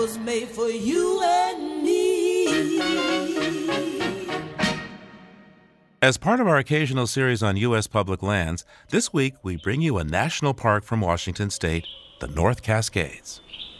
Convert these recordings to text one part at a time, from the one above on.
was made for you and me. As part of our occasional series on U.S. public lands, this week we bring you a national park from Washington State, the North Cascades.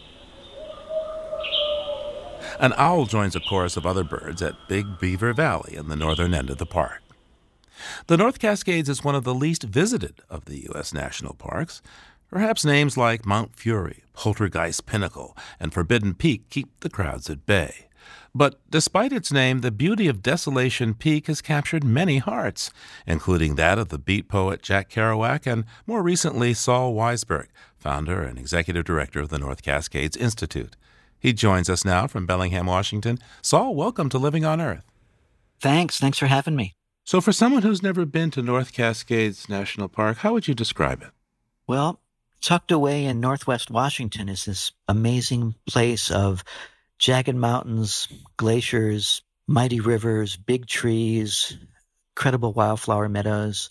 An owl joins a chorus of other birds at Big Beaver Valley in the northern end of the park. The North Cascades is one of the least visited of the U.S. national parks. Perhaps names like Mount Fury, Poltergeist Pinnacle, and Forbidden Peak keep the crowds at bay. But despite its name, the beauty of Desolation Peak has captured many hearts, including that of the beat poet Jack Kerouac and, more recently, Saul Weisberg, founder and executive director of the North Cascades Institute. He joins us now from Bellingham, Washington. Saul, welcome to Living on Earth. Thanks for having me. So for someone who's never been to North Cascades National Park, how would you describe it? Well, tucked away in northwest Washington is this amazing place of jagged mountains, glaciers, mighty rivers, big trees, incredible wildflower meadows.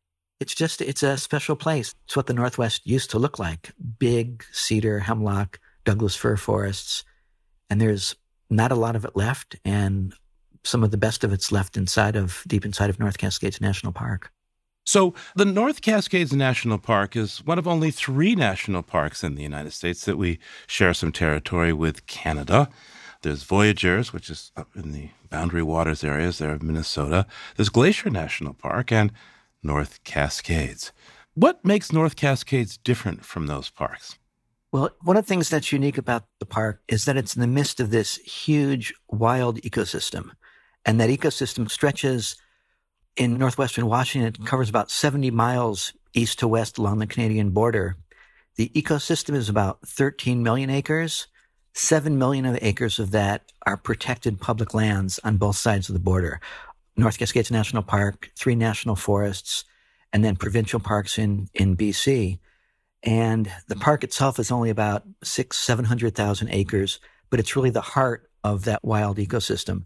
It's a special place. It's what the Northwest used to look like. Big cedar, hemlock, Douglas fir forests. And there's not a lot of it left, and some of the best of it's left deep inside of North Cascades National Park. So the North Cascades National Park is one of only 3 national parks in the United States that we share some territory with Canada. There's Voyageurs, which is up in the Boundary Waters areas there of Minnesota. There's Glacier National Park and North Cascades. What makes North Cascades different from those parks? Well, one of the things that's unique about the park is that it's in the midst of this huge wild ecosystem. And that ecosystem stretches in northwestern Washington. It covers about 70 miles east to west along the Canadian border. The ecosystem is about 13 million acres. 7 million of acres of that are protected public lands on both sides of the border. North Cascades National Park, 3 national forests, and then provincial parks in BC. And the park itself is only about 700,000 acres, but it's really the heart of that wild ecosystem.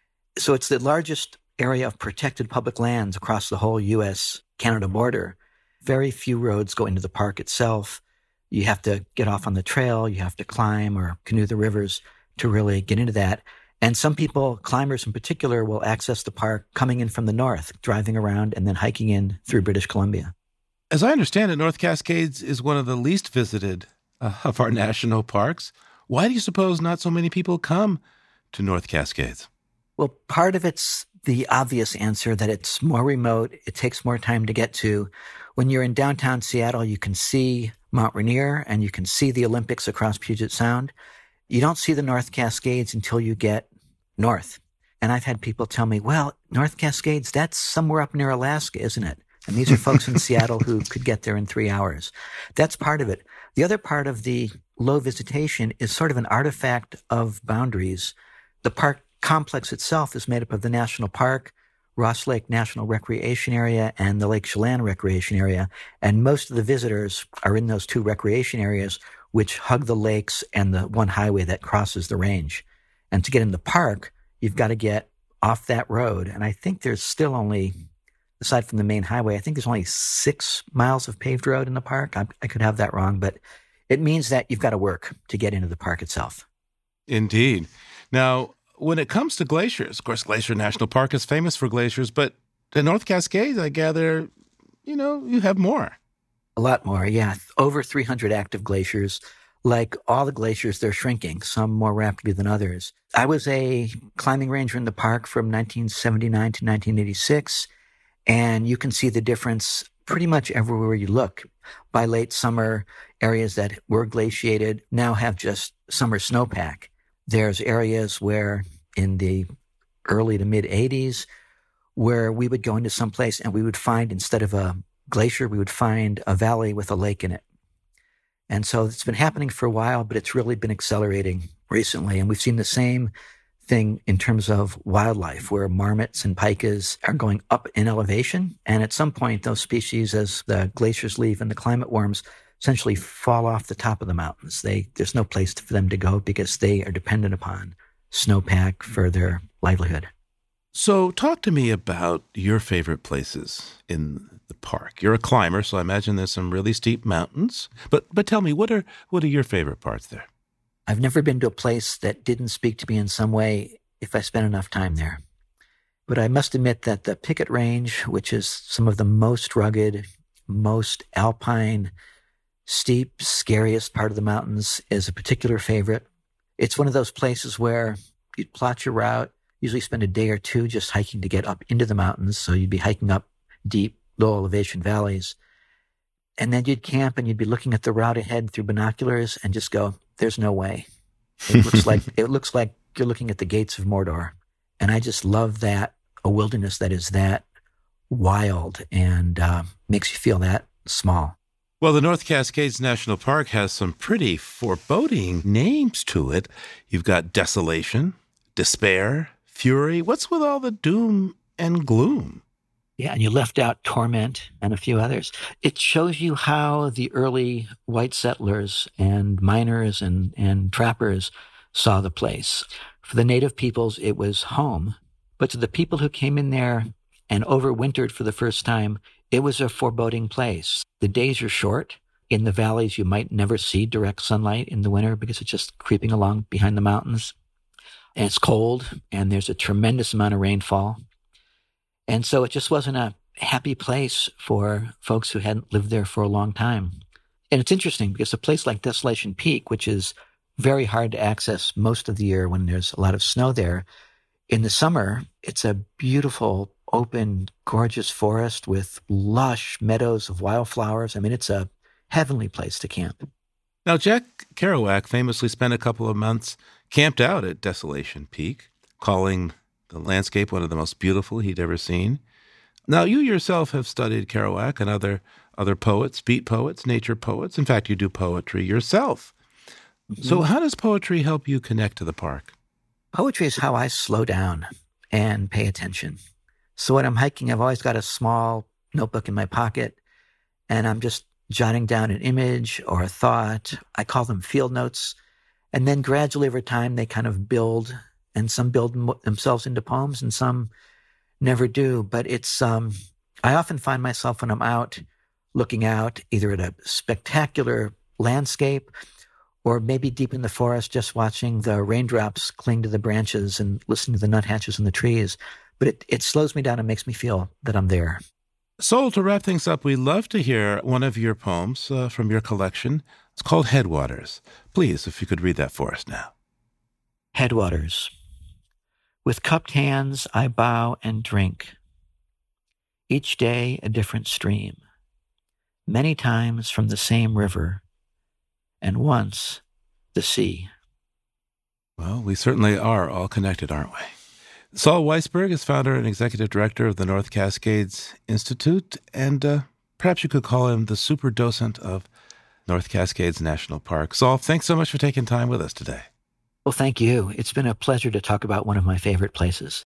So it's the largest area of protected public lands across the whole U.S.-Canada border. Very few roads go into the park itself. You have to get off on the trail, you have to climb or canoe the rivers to really get into that. And some people, climbers in particular, will access the park coming in from the north, driving around and then hiking in through British Columbia. As I understand it, North Cascades is one of the least visited of our national parks. Why do you suppose not so many people come to North Cascades? Well, part of it's the obvious answer that it's more remote. It takes more time to get to. When you're in downtown Seattle, you can see Mount Rainier and you can see the Olympics across Puget Sound. You don't see the North Cascades until you get north. And I've had people tell me, well, North Cascades, that's somewhere up near Alaska, isn't it? And these are folks in Seattle who could get there in 3 hours. That's part of it. The other part of the low visitation is sort of an artifact of boundaries. The park complex itself is made up of the national park, Ross Lake National Recreation Area, and the Lake Chelan Recreation Area. And most of the visitors are in those 2 recreation areas, which hug the lakes and the one highway that crosses the range. And to get in the park, you've got to get off that road. And I think there's still only, aside from the main highway, I think there's only 6 miles of paved road in the park. I could have that wrong, but it means that you've got to work to get into the park itself. Indeed. Now, when it comes to glaciers, of course, Glacier National Park is famous for glaciers, but the North Cascades, I gather, you have more. A lot more, yeah. Over 300 active glaciers. Like all the glaciers, they're shrinking, some more rapidly than others. I was a climbing ranger in the park from 1979 to 1986, and you can see the difference pretty much everywhere you look. By late summer, areas that were glaciated now have just summer snowpack. There's areas where in the early to mid 80s where we would go into some place and we would find, instead of a glacier, we would find a valley with a lake in it. And so it's been happening for a while, but it's really been accelerating recently. And we've seen the same thing in terms of wildlife, where marmots and pikas are going up in elevation. And at some point, those species, as the glaciers leave and the climate warms, essentially fall off the top of the mountains. There's no place for them to go because they are dependent upon snowpack for their livelihood. So talk to me about your favorite places in the park. You're a climber, so I imagine there's some really steep mountains. But tell me, what are your favorite parts there? I've never been to a place that didn't speak to me in some way if I spent enough time there. But I must admit that the Picket Range, which is some of the most rugged, most alpine, steep, scariest part of the mountains, is a particular favorite. It's one of those places where you'd plot your route, usually spend a day or two just hiking to get up into the mountains. So you'd be hiking up deep, low elevation valleys. And then you'd camp and you'd be looking at the route ahead through binoculars and just go, there's no way. It looks like you're looking at the gates of Mordor. And I just love that, a wilderness that is that wild and makes you feel that small. Well, the North Cascades National Park has some pretty foreboding names to it. You've got desolation, despair, fury. What's with all the doom and gloom? Yeah, and you left out torment and a few others. It shows you how the early white settlers and miners and trappers saw the place. For the native peoples, it was home. But to the people who came in there and overwintered for the first time, it was a foreboding place. The days are short. In the valleys, you might never see direct sunlight in the winter because it's just creeping along behind the mountains. And it's cold, and there's a tremendous amount of rainfall. And so it just wasn't a happy place for folks who hadn't lived there for a long time. And it's interesting because a place like Desolation Peak, which is very hard to access most of the year when there's a lot of snow there, in the summer, it's a beautiful, open, gorgeous forest with lush meadows of wildflowers. I mean, it's a heavenly place to camp. Now, Jack Kerouac famously spent a couple of months camped out at Desolation Peak, calling the landscape one of the most beautiful he'd ever seen. Now, you yourself have studied Kerouac and other poets, beat poets, nature poets. In fact, you do poetry yourself. Mm-hmm. So how does poetry help you connect to the park? Poetry is how I slow down and pay attention. So when I'm hiking, I've always got a small notebook in my pocket, and I'm just jotting down an image or a thought. I call them field notes. And then gradually over time, they kind of build, and some build themselves into poems and some never do. But it's, I often find myself when I'm out looking out either at a spectacular landscape or maybe deep in the forest, just watching the raindrops cling to the branches and listening to the nuthatches in the trees. But it slows me down and makes me feel that I'm there. Sol, to wrap things up, we'd love to hear one of your poems from your collection. It's called Headwaters. Please, if you could read that for us now. Headwaters. With cupped hands, I bow and drink. Each day a different stream. Many times from the same river. And once the sea. Well, we certainly are all connected, aren't we? Sol Weisberg is founder and executive director of the North Cascades Institute, and perhaps you could call him the super docent of North Cascades National Park. Sol, thanks so much for taking time with us today. Well, thank you. It's been a pleasure to talk about one of my favorite places.